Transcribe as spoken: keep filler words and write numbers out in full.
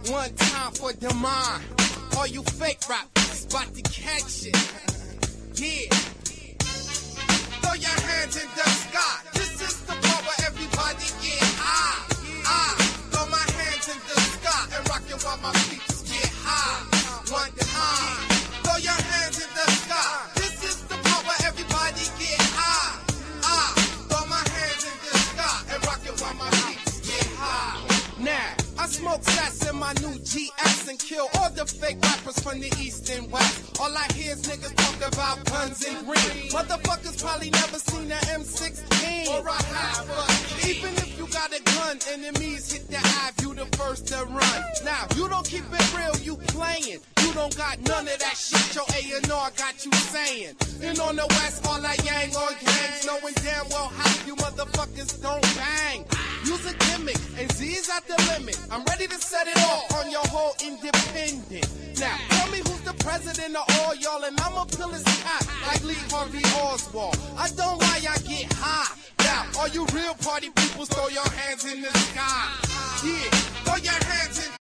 One time for the mind. All you fake rappers about to catch it. Yeah. Throw your hands in the sky. This is the part where everybody get high. I throw my hands in the sky and rock it while my feet get high. One time. Throw your hands in the sky. This is the part where everybody get high. I throw my hands in the sky and rock it while my feet get high. Now, I smoke sats in my new G X and kill all the fake rappers from the east and west. All I hear is niggas talk about guns and green. Motherfuckers probably never seen an M sixteen. Or I have a even if you got a gun, enemies hit the eye, you the first to run. Now, you don't keep it real, you playing. You don't got none of that shit, your A and R got you saying. And on the west, all I yang on gangs, knowing damn well how you motherfuckers don't bang. Use a gimmick, and Z's at the limit. I'm ready to set it off on your whole independent. Now, tell me who's the president of all y'all, and I'ma pull his hat like Lee Harvey Oswald. I don't why I get high. Now, all you real party people, throw your hands in the sky. Yeah, throw your hands in